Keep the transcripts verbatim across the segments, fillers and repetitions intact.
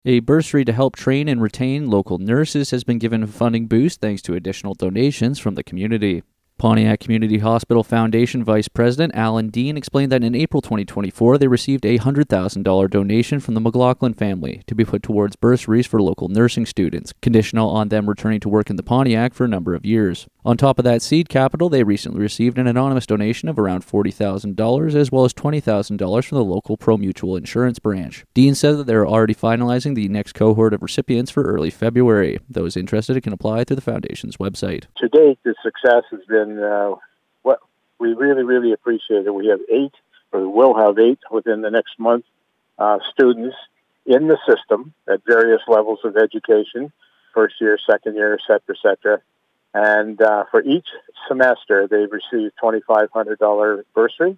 A bursary to help train and retain local nurses has been given a funding boost thanks to additional donations from the community. Pontiac Community Hospital Foundation Vice President Alan Dean explained that in April twenty twenty-four, they received a one hundred thousand dollars donation from the McLaughlin family to be put towards bursaries for local nursing students, conditional on them returning to work in the Pontiac for a number of years. On top of that seed capital, they recently received an anonymous donation of around forty thousand dollars as well as twenty thousand dollars from the local ProMutual Insurance branch. Dean said that they're already finalizing the next cohort of recipients for early February. Those interested can apply through the Foundation's website. To date, the success has been uh, what we really, really appreciate it. We have eight, or will have eight within the next month, uh, students in the system at various levels of education, first year, second year, et cetera, et cetera. And uh, for each semester, they've received twenty-five hundred dollars bursary.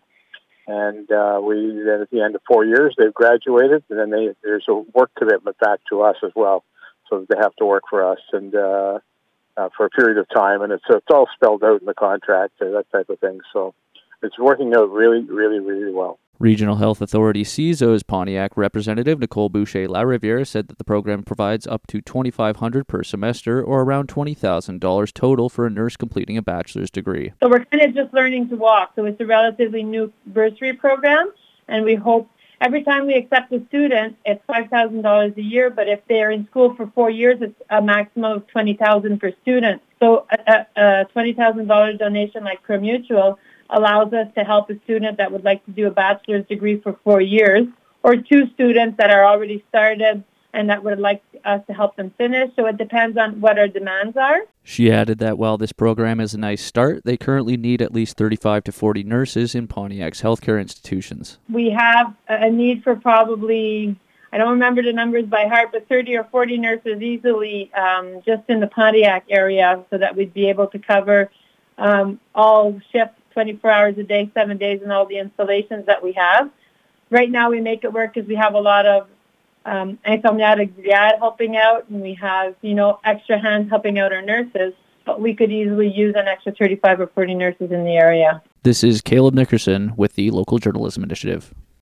And uh, we then at the end of four years, they've graduated, and then they, there's a work commitment back to us as well. So they have to work for us and uh, uh, for a period of time. And it's, it's all spelled out in the contract, uh, that type of thing. So it's working out really, really, really well. Regional Health Authority C I S O's Pontiac representative Nicole Boucher-Lariviere said that the program provides up to twenty-five hundred dollars per semester, or around twenty thousand dollars total for a nurse completing a bachelor's degree. So we're kind of just learning to walk. So it's a relatively new bursary program, and we hope every time we accept a student, it's five thousand dollars a year, but if they're in school for four years, it's a maximum of twenty thousand dollars per student. So a, a, a twenty thousand dollars donation like ProMutual allows us to help a student that would like to do a bachelor's degree for four years, or two students that are already started and that would like us to help them finish. So it depends on what our demands are. She added that while this program is a nice start, they currently need at least thirty-five to forty nurses in Pontiac's healthcare institutions. We have a need for probably, I don't remember the numbers by heart, but thirty or forty nurses easily um, just in the Pontiac area, so that we'd be able to cover um, all shifts twenty-four hours a day, seven days, and all the installations that we have. Right now we make it work because we have a lot of um, infirmières auxiliaires helping out, and we have, you know, extra hands helping out our nurses, but we could easily use an extra thirty-five or forty nurses in the area. This is Caleb Nickerson with the Local Journalism Initiative.